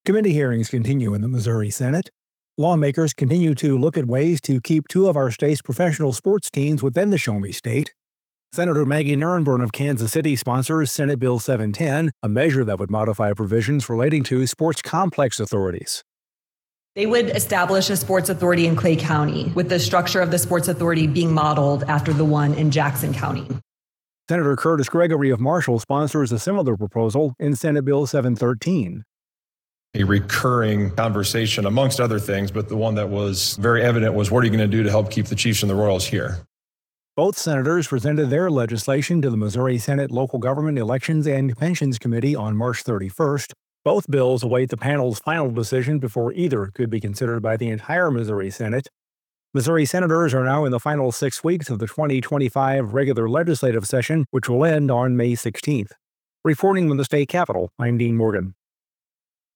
Committee hearings continue in the Missouri Senate. Lawmakers continue to look at ways to keep two of our state's professional sports teams within the Show Me State. Senator Maggie Nurenborn of Kansas City sponsors Senate Bill 710, a measure that would modify provisions relating to sports complex authorities. They would establish a sports authority in Clay County, with the structure of the sports authority being modeled after the one in Jackson County. Senator Curtis Gregory of Marshall sponsors a similar proposal in Senate Bill 713. A recurring conversation, amongst other things, but the one that was very evident was, what are you going to do to help keep the Chiefs and the Royals here? Both senators presented their legislation to the Missouri Senate Local Government Elections and Pensions Committee on March 31st. Both bills await the panel's final decision before either could be considered by the entire Missouri Senate. Missouri senators are now in the final 6 weeks of the 2025 regular legislative session, which will end on May 16th. Reporting from the state capitol, I'm Dean Morgan.